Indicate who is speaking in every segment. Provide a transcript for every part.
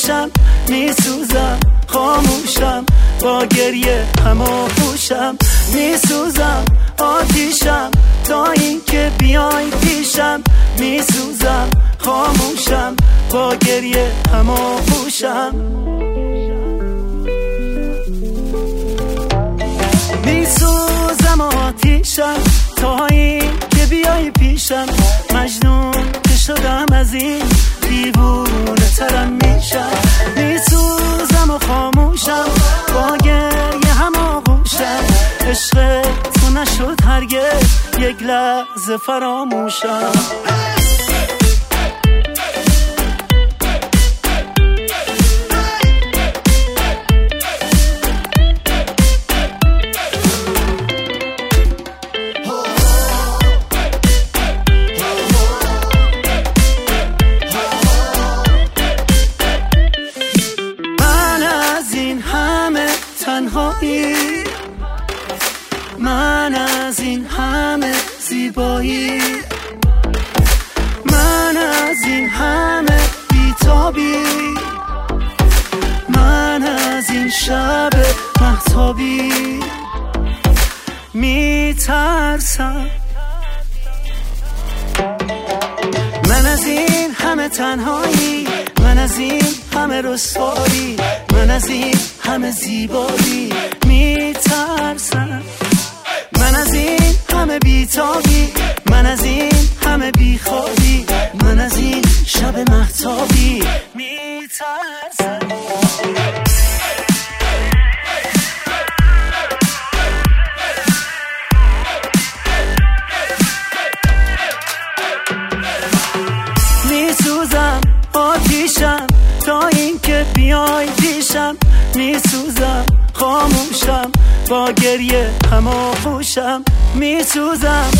Speaker 1: آتیشم میسوزم خاموشم با گریه هماغوشم میسوزم آتیشم تا اینکه بیای پیشم میسوزم خاموشم با گریه هماغوشم میسوزم آتیشم تا اینکه بیای پیشم مجنون که شدم از این دیوونه ترم میشم میسوزم و خاموشم با گریه هماغوشم عشق تو نشد هرگز یک لحظه فراموشم من از این همه زیبایی من از این همه بیتابی من از این شب مهتابی میترسم من از این همه تنهایی من از این همه رسوایی من از این همه زیبایی میترسم من از این همه بیتابی من از این همه بیخوابی من از این شب مهتابی میترسم میسوزم آتیشم تا اینکه بیای پیشم میسوزم خاموشم با گریه هماغوشم میسوزم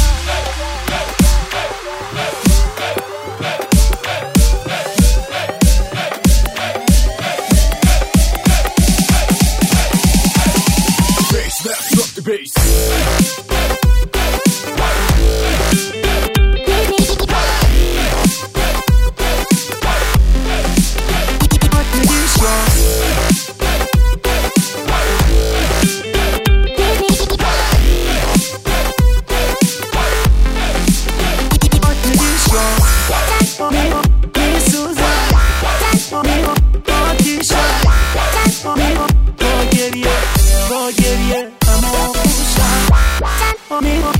Speaker 1: با گریه هماغوشم